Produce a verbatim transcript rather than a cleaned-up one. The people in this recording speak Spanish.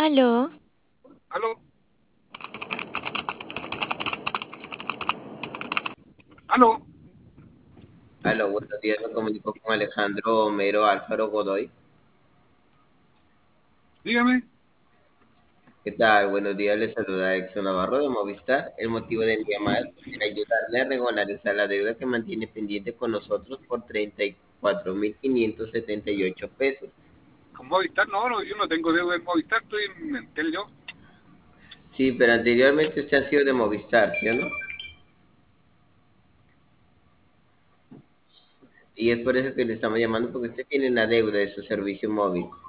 Aló, Aló, aló, Aló, buenos días, me comunico con Alejandro Homero Alfaro Godoy. dígame. ¿Qué tal? Buenos días, le saluda Exxon Navarro de Movistar. El motivo de mi llamada es para ayudarle a regularizar la deuda que mantiene pendiente con nosotros por treinta y cuatro mil quinientos setenta y ocho pesos. Con Movistar, no, no, yo no tengo deuda en Movistar, estoy en Entel yo. Sí, pero anteriormente usted ha sido de Movistar, ¿sí o no? Y es por eso que le estamos llamando, porque usted tiene una deuda de su servicio móvil.